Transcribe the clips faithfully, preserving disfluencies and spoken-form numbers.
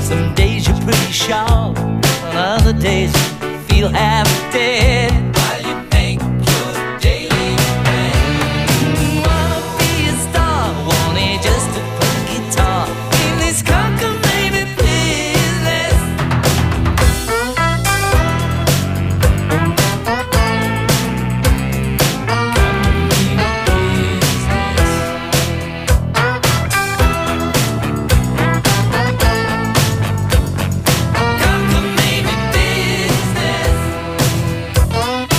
Some days you're pretty sharp, on other days you feel half dead. While you make your daily bed, wanna be a star, wanted just to play guitar in this cockamamie business. Cockamamie business.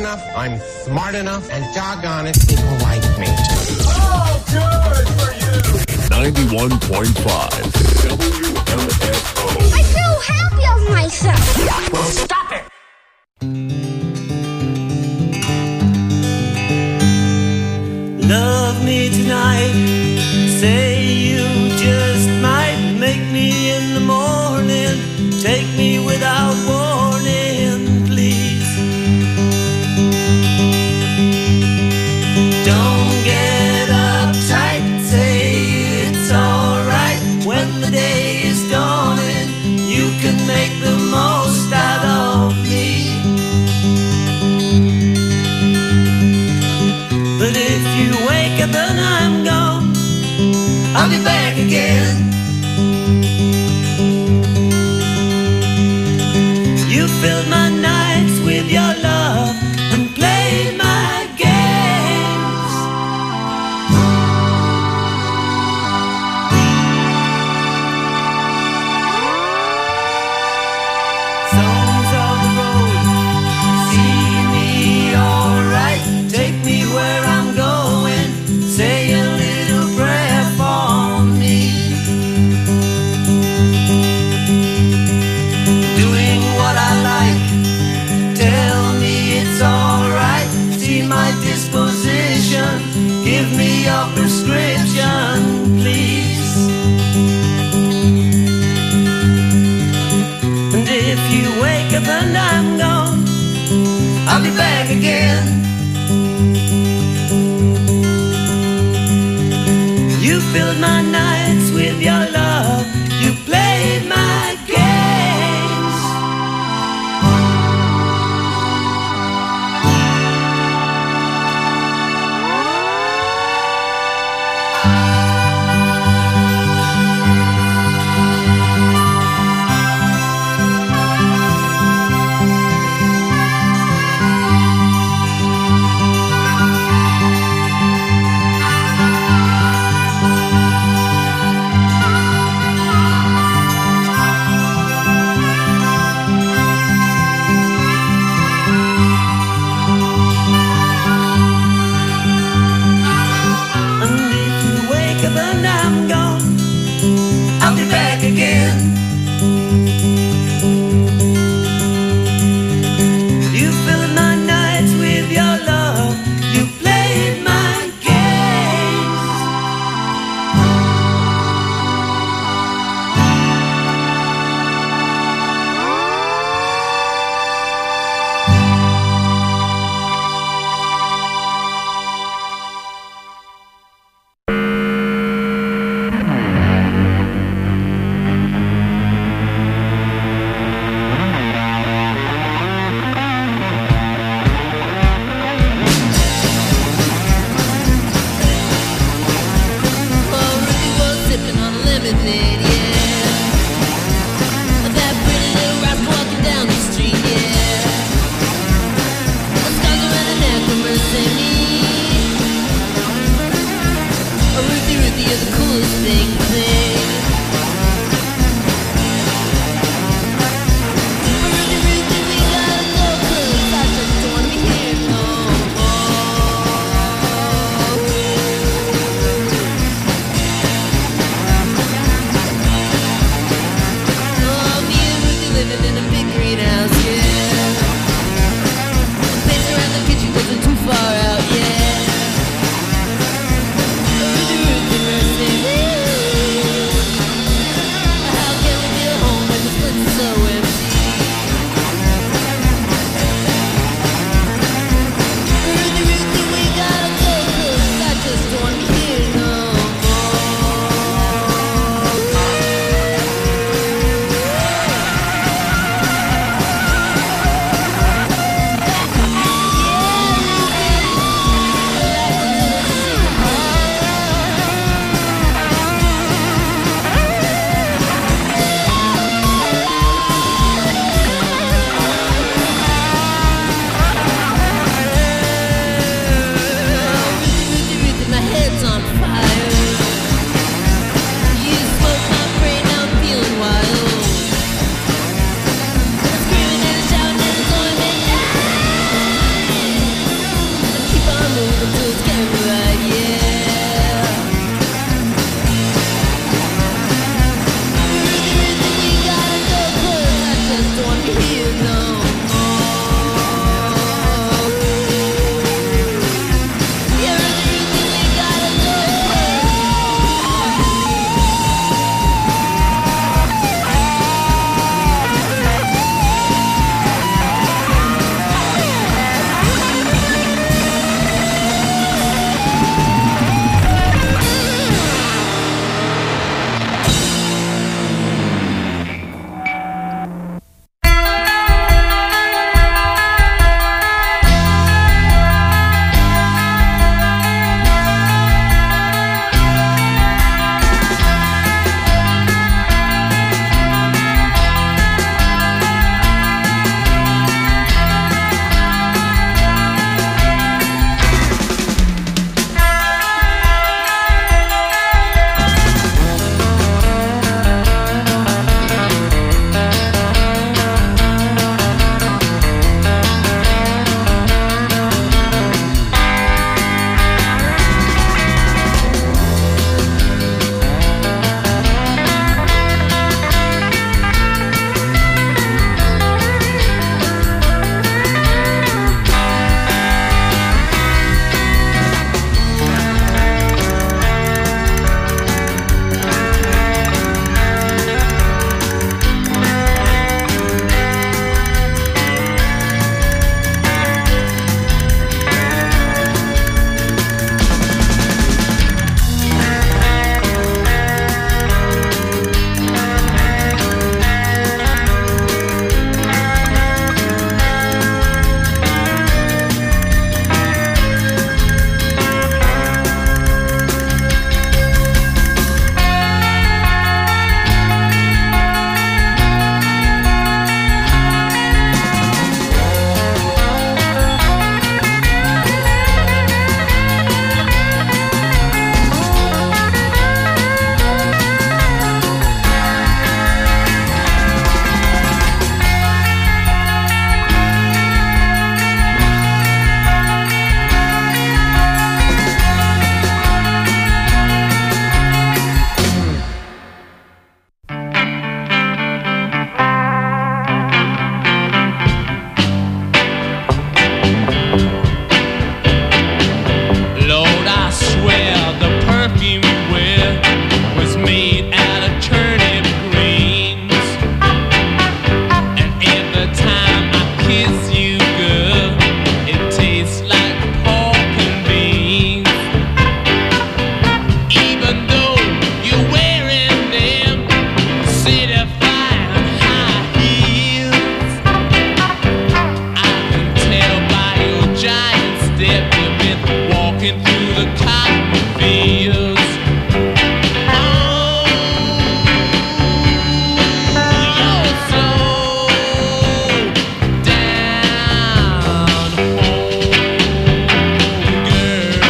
enough, I'm smart enough, and doggone it, people like me. Oh, good for you! ninety-one point five W M F O. I feel happy of myself. Well, stop it! Love me tonight. Say you just might make me in the morning. Take me without warning, please. Don't get uptight. Say it's alright. When the day is dawning, you can make the most out of me. But if you wake up and I'm gone, I'll be back again. You filled my nights with your love and played my games. Songs of the road, see me alright. Take me where I'm going, say a little prayer for me. Doing what I like, tell me it's alright. See my disposition, give me your prescription, please. And if you wake up and I'm gone, I'll be back again. You filled my nights with your love. You played my games. fears. Oh, you're so down home, girl.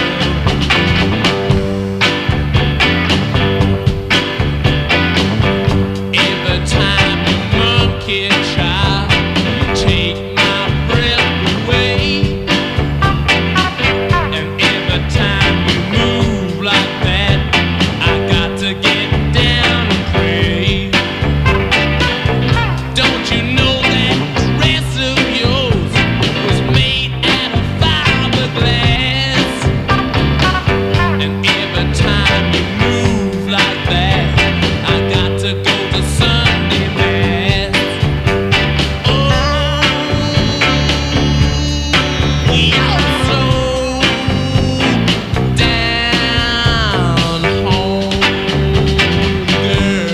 Every time you monkey child, you take my breath away. And every time you move like that, I got to get down and pray. Don't you know that dress of yours was made out of fiberglass? And every time you move like that, I got to go to Sunday Mass. Oh, you're so down home, girl.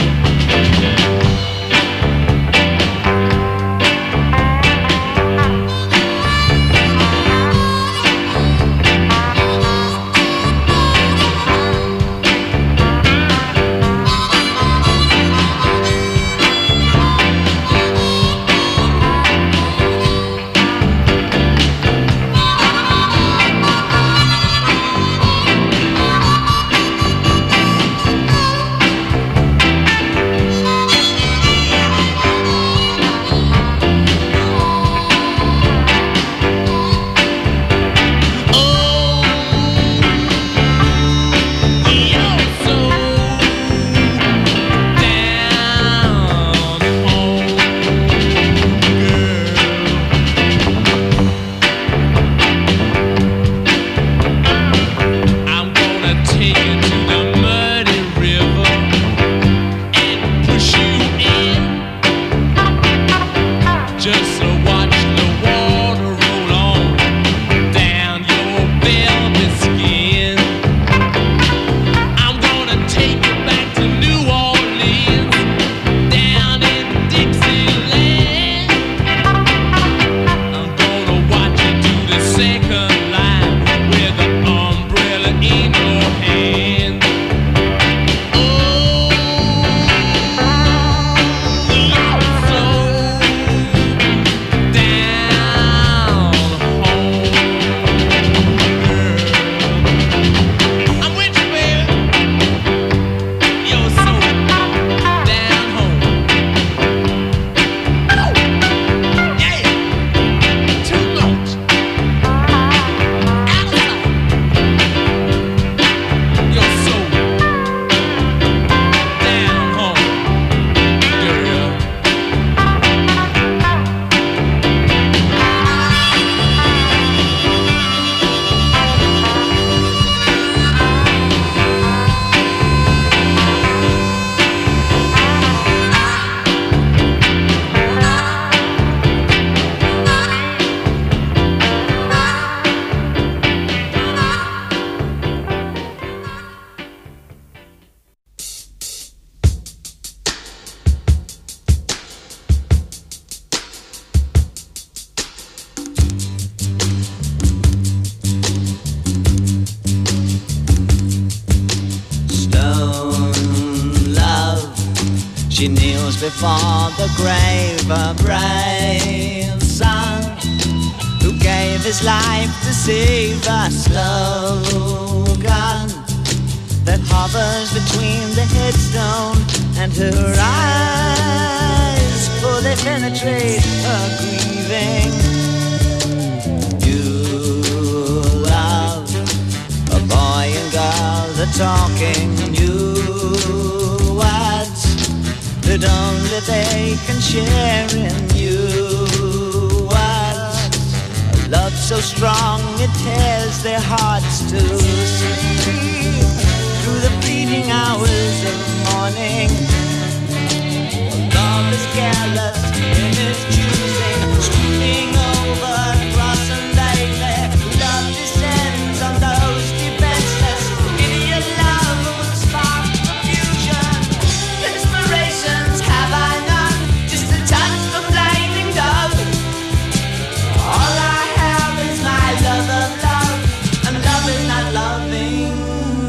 I'm gonna take you to the muddy river and push you in, just to watch the water roll on down your velvet skin. I'm gonna take you back to New Orleans, down in Dixieland. I'm gonna watch you do the second line with the umbrella in your hand. Oh, you're so down home, girl. I'm with you, baby. You're so down home. Yeah, too much. Out of sight. You're so down home, girl. Stone love, she kneels before the grave, a brave son who gave his life to save a slogan that hovers between the headstone and her eyes, for they penetrate her grieving. You love a boy and girl, the talking new words that only they can share in you. Words, a love so strong it tears their hearts to sleep through the fleeting hours of morning. Love is careless in its choosing, sweeping over cross and daily. Love descends on those defenseless. Give your love will spark confusion. Inspirations have I none, just a touch of flaming dove. All I have is my love of love, and love is not loving.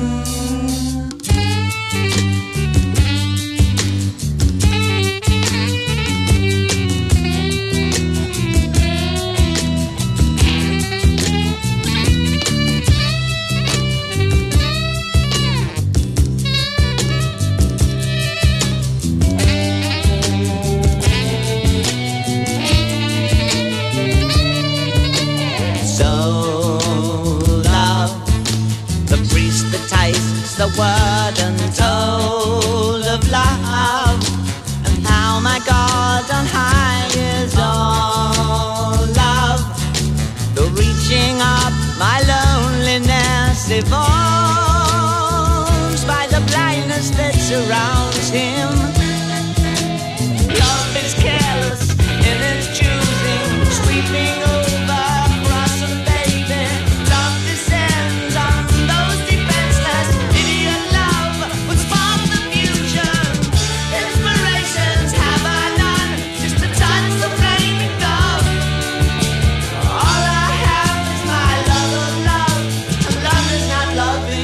My loneliness evolves by the blindness that surrounds him. Love is careless in its choosing, sweeping over across a baby. Love descends on those defenseless. Idiot love was for the future. Inspirations have I none, just a touch of flaming dove. All I have is my love of love, and love is not loving.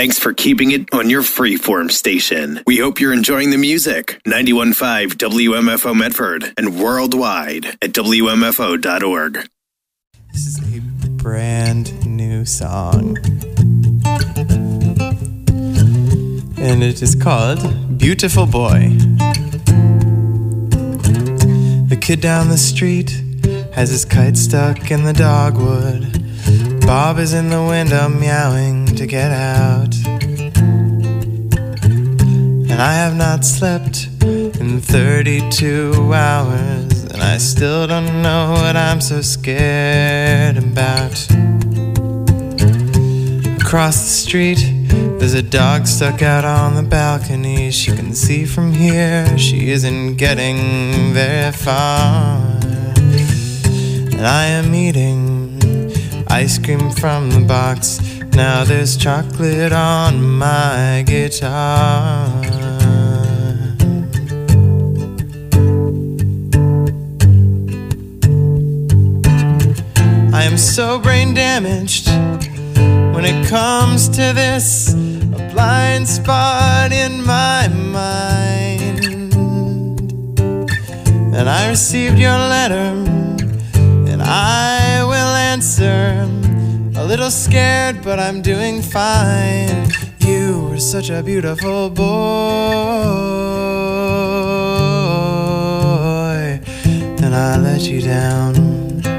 Thanks for keeping it on your freeform station. We hope you're enjoying the music. ninety-one point five W M F O Medford and worldwide at W M F O dot org. This is a brand new song. And it is called Beautiful Boy. The kid down the street has his kite stuck in the dogwood. Bob is in the window meowing to get out. And I have not slept in thirty-two hours, and I still don't know what I'm so scared about. Across the street, there's a dog stuck out on the balcony. She can see from here, she isn't getting very far. And I am eating ice cream from the box. Now there's chocolate on my guitar. I am so brain damaged when it comes to this, a blind spot in my mind. And I received your letter, and I will answer. A little scared, but I'm doing fine. You were such a beautiful boy, and I let you down.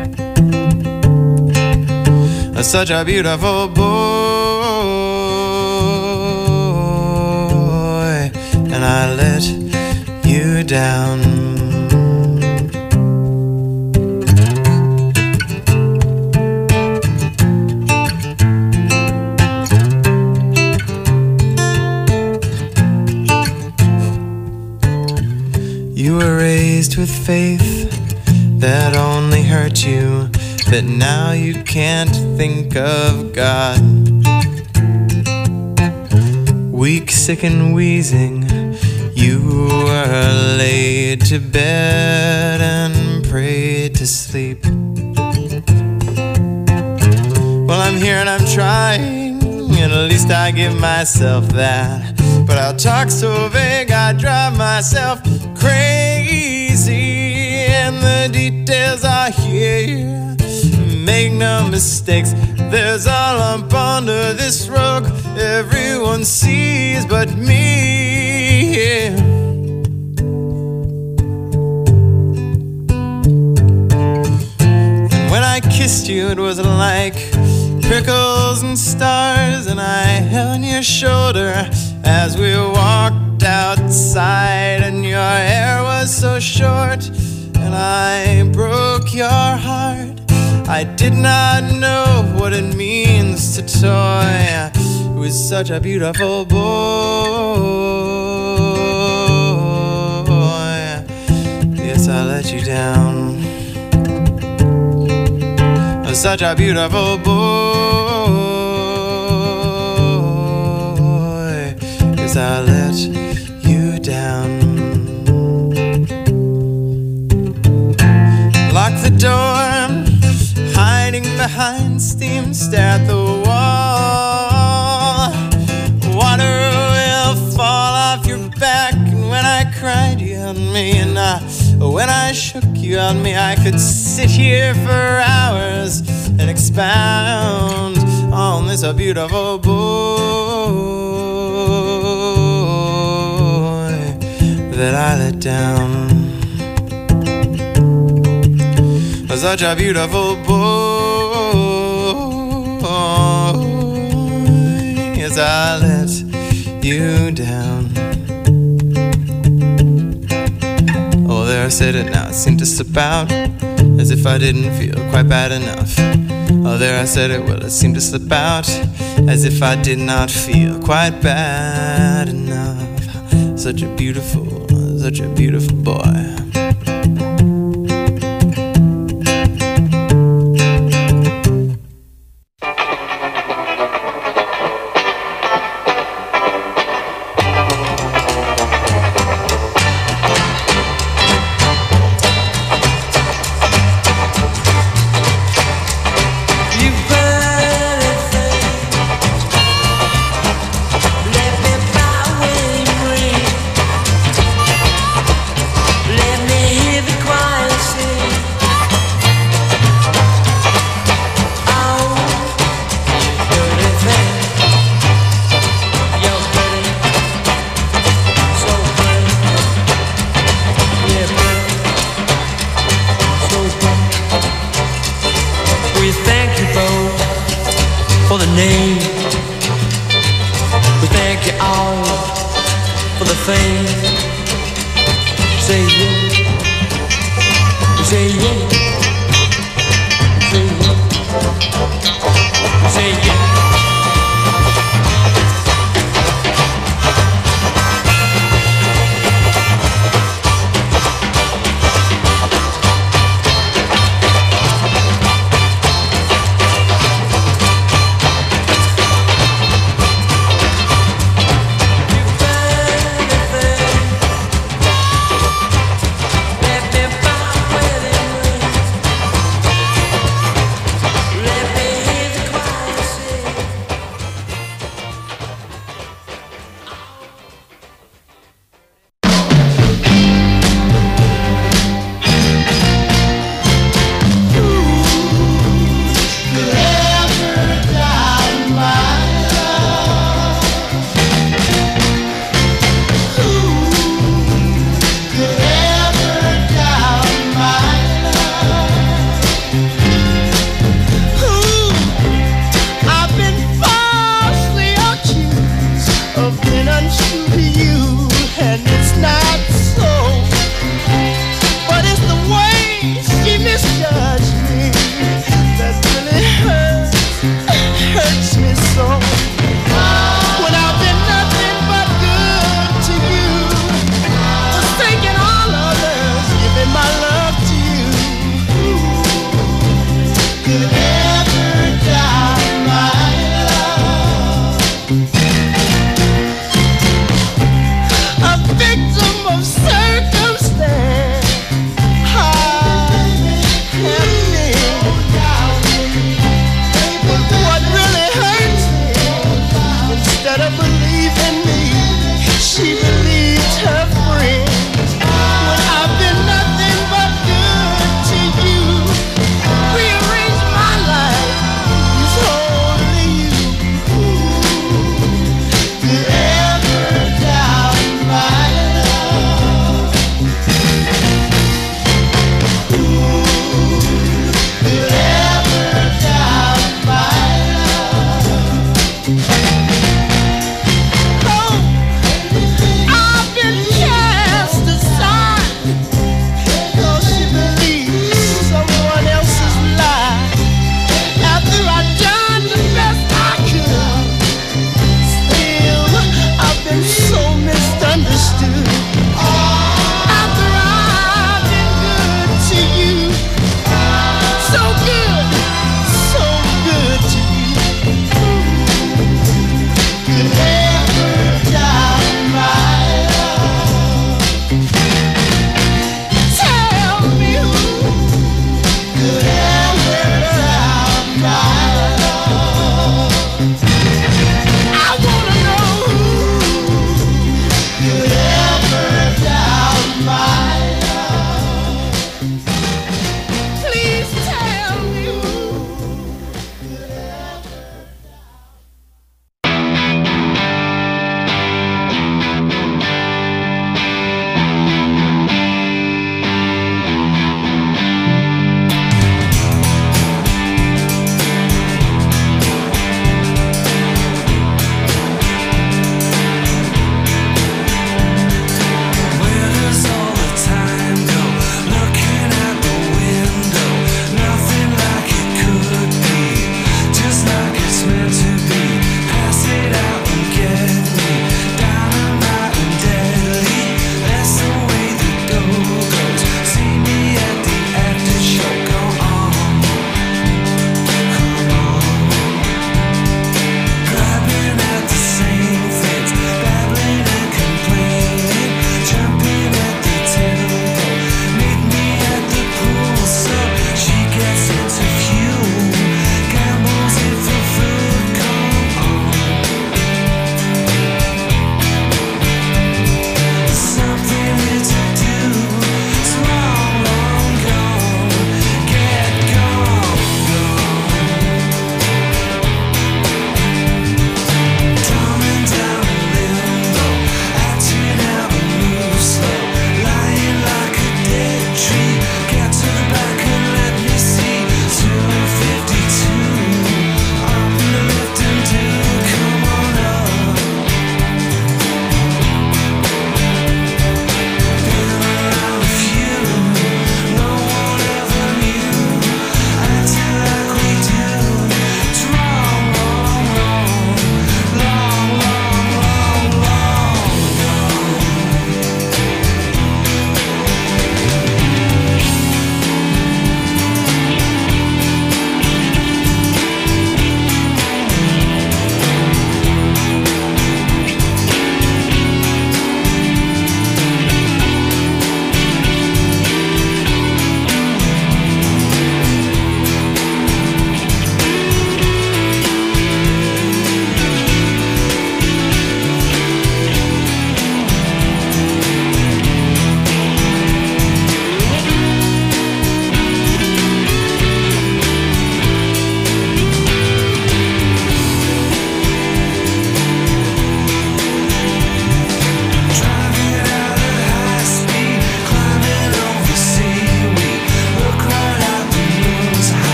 Such a beautiful boy, and I let you down. You were raised with faith that only hurt you, that now you can't think of God. Weak, sick and wheezing, you were laid to bed and prayed to sleep. Well, I'm here and I'm trying, and at least I give myself that. But I'll talk so vague, I drive myself crazy, and the details are here. Make no mistakes, there's a lump under this rug everyone sees but me. And when I kissed you, it was like prickles and stars, and I held your shoulder as we walked outside, and your hair was so short, and I broke your heart. I did not know what it means to toy with such a beautiful boy. Yes, I let you down. Such a beautiful boy. Yes, I let you down. Lock the door, hiding behind steam, stare at the wall. Water will fall off your back, and when I cried you held me, and I, when I shook you held me. I could sit here for hours and expound on this a beautiful boy that I let down. Such a beautiful boy. Yes, I let you down. Oh, there I said it now. It seemed to slip out as if I didn't feel quite bad enough. Oh, there I said it. Well, it seemed to slip out as if I did not feel quite bad enough. Such a beautiful, such a beautiful boy. anything. Say yeah. Say yeah. Say yeah. Say yeah. Let me hear the choir sing.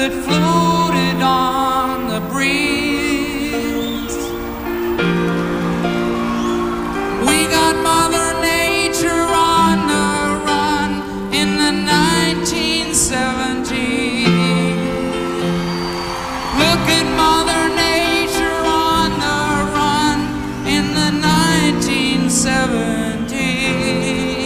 that floated on the breeze. We got Mother Nature on the run in the nineteen seventies. Look at Mother Nature on the run in the nineteen seventies.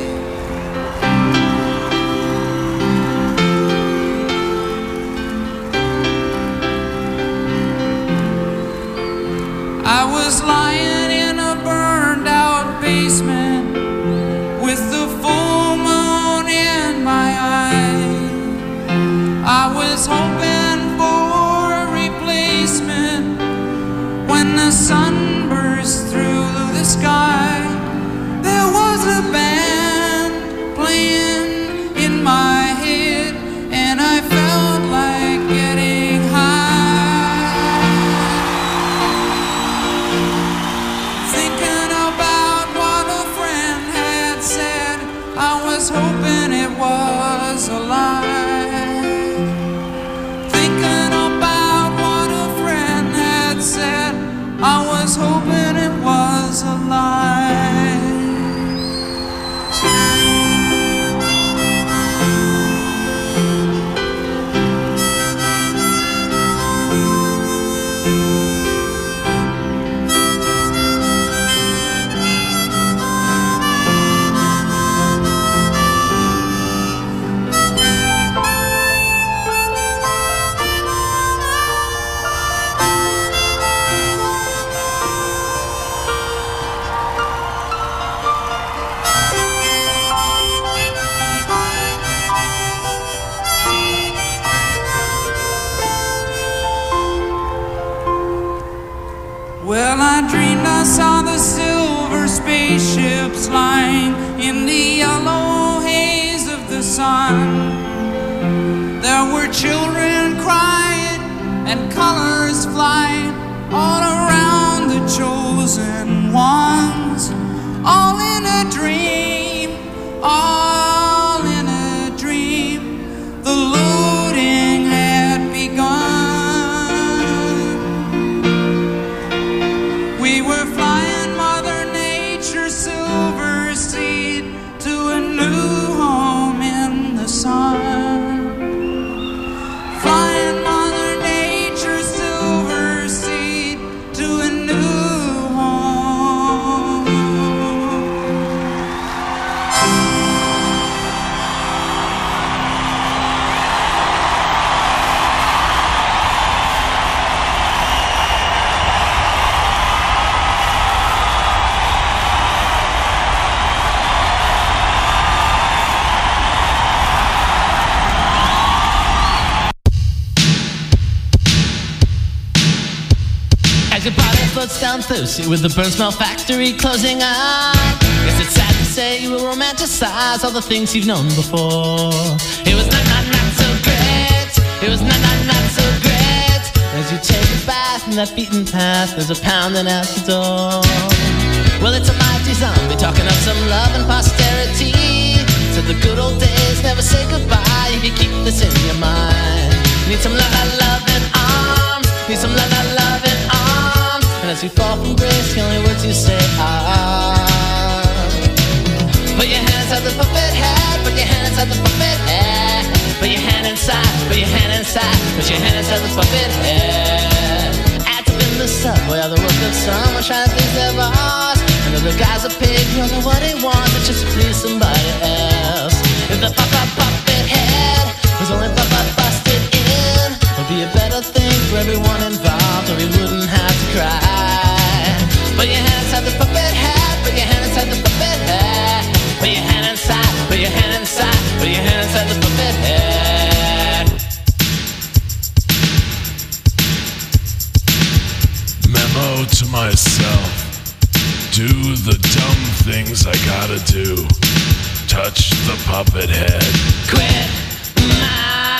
I was lying in a burned out basement with the full moon in my eye. I was hoping for a replacement when the sun burst through the sky. There was a band playing in my head and I felt like getting high. Thinking about what a friend had said, I was hoping it was a lie. Thinking about what a friend had said, I was hoping it was a lie. Well, I dreamed I saw the silver spaceships lying in the yellow haze of the sun. There were children crying and colors flying all around the chosen ones. All in a dream, all in a dream. The loading had begun. We were flying Mother Nature's silver seed to a new home in the sun. Flying Mother Nature's silver seed to a new home. As your body floats down Thursday with the burn smell factory closing up. Guess it's sad to say you will romanticize all the things you've known before. It was not, not, not so great. It was not, not, not so great. As you take a bath in that beaten path, there's a pounding at the door. Well, it's a mighty zombie talking of some love and posterity. Said the good old days never say goodbye if you keep this in your mind. Need some love, love and arms. Need some love, love and arms. And as you fall from grace, the only words you say are put your hand inside the puppet head. Put your hand inside the puppet head. Put your hand inside. Put your hand inside. Put your hand inside the puppet head. Act up in the subway or the work of someone trying to please their boss. And the guy's a pig, you don't know what he wants, but just to please somebody else. If the pop-up puppet head was only pop-up busted in, it would be a better thing for everyone involved, or we wouldn't have to cry. Put your hand inside the puppet head. Put your hand inside the puppet head. Put your hand inside. Put your hand inside. Put your hand inside the puppet head. Memo to myself. Do the dumb things I gotta do. Touch the puppet head. Quit my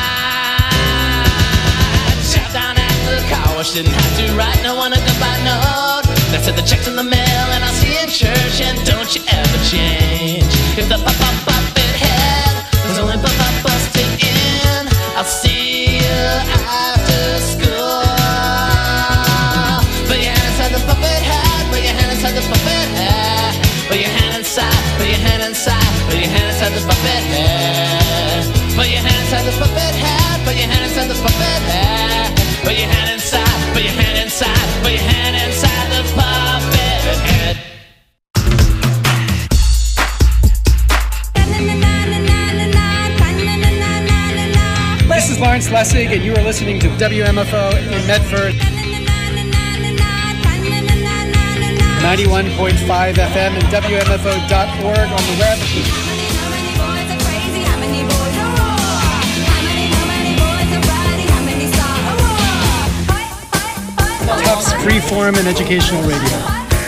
shout down at the car wash. Didn't have to write no one a goodbye note. That said the check's in the mail and I'll see you in church. And don't you ever change. If the pop-up puppet head was only pop-up busted in, I'll see Put your hand inside, put your hand inside, put your hand inside the puppet head. This is Lawrence Lessig, and you are listening to W M F O in Medford. ninety-one point five F M and W M F O dot org on the web. Tufts Freeform and Educational Radio.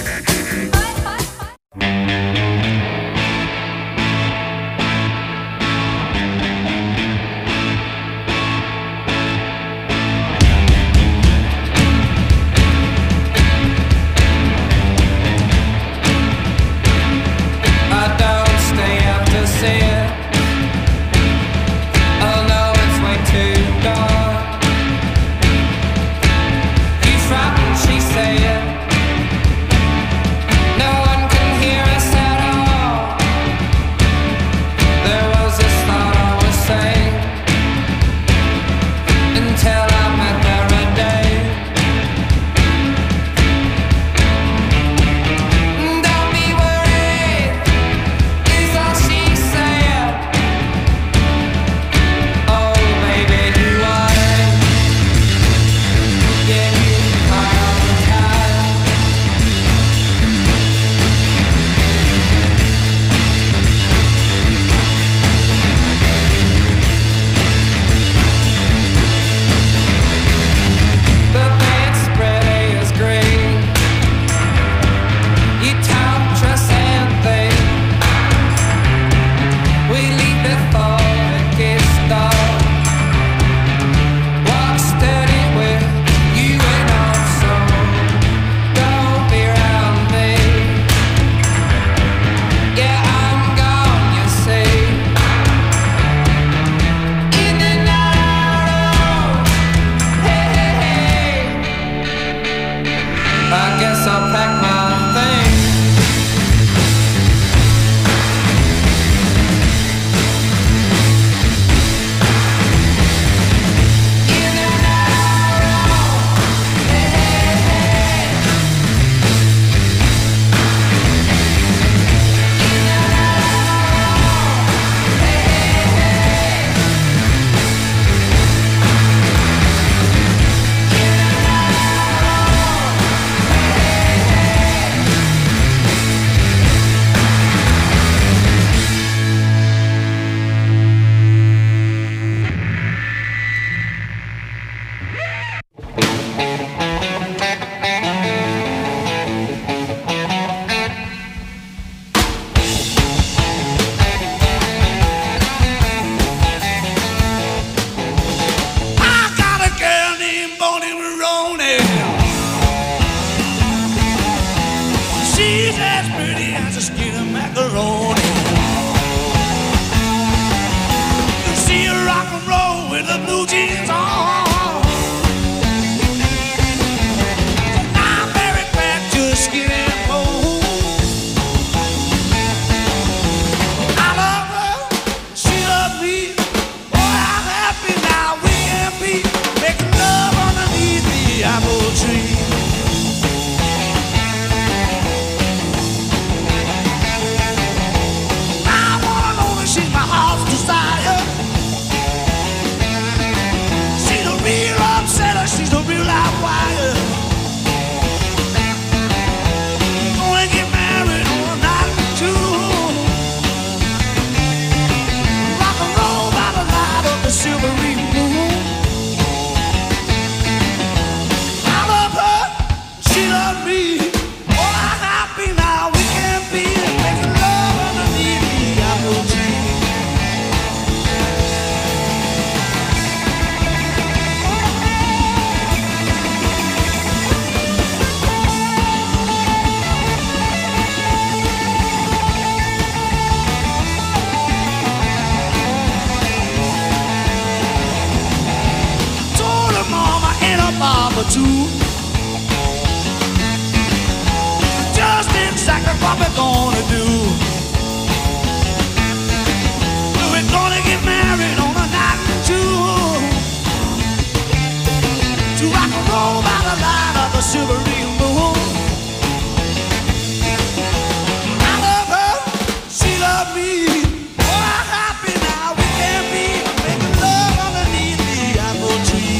Too. Just exactly what we're gonna do. We're gonna get married on a night or two. to rock and roll by the light of the silvery moon. I love her, she loved me. Oh, how happy now we can be, making love underneath the apple tree.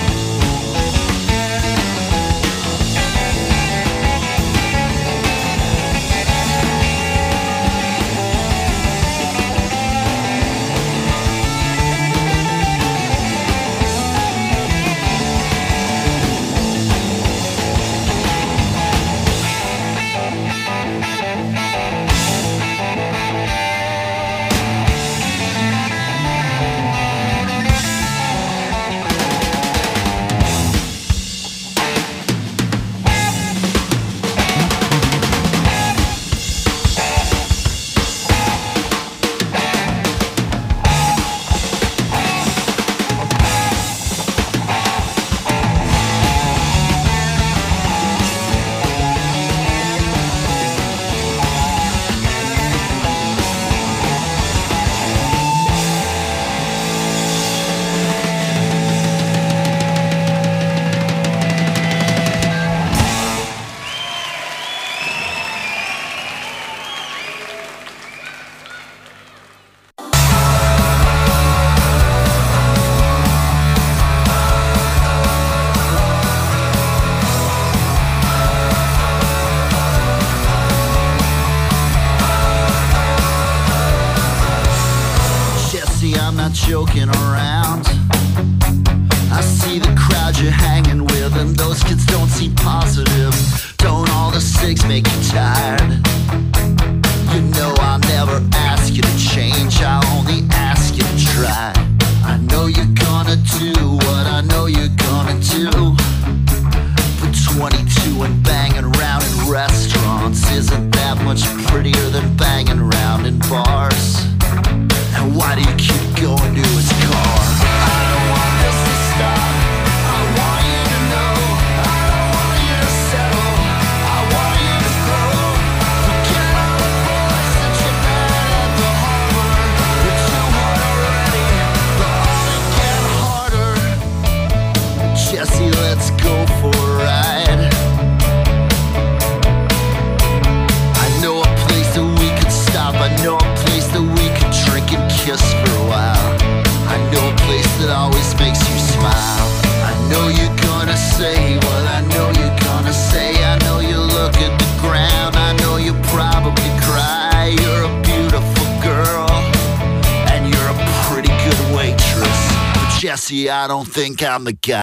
Joking around, I see the crowd you're hanging with, and those kids don't seem positive. Don't all the cigs make you tired? You know I'll never ask you to change, I'll only ask you to try. I know you're gonna do what I know you're gonna do, but twenty-two and banging around in restaurants isn't that much prettier than banging around in bars. And why do you keep going to his car? I don't want this to stop. I want you to know. I don't want you to settle. I want you to grow. Forget all the boys that you met at the harbor. You're too hard already, but only get harder. Jesse, let's go for a ride. I know a place that we could stop. I know a place that we could drink and kiss for a while. I know a place that always makes you smile. I know you're gonna say what I know you're gonna say. I know you look at the ground. I know you probably cry. You're a beautiful girl, and you're a pretty good waitress. But Jesse, I don't think I'm the guy.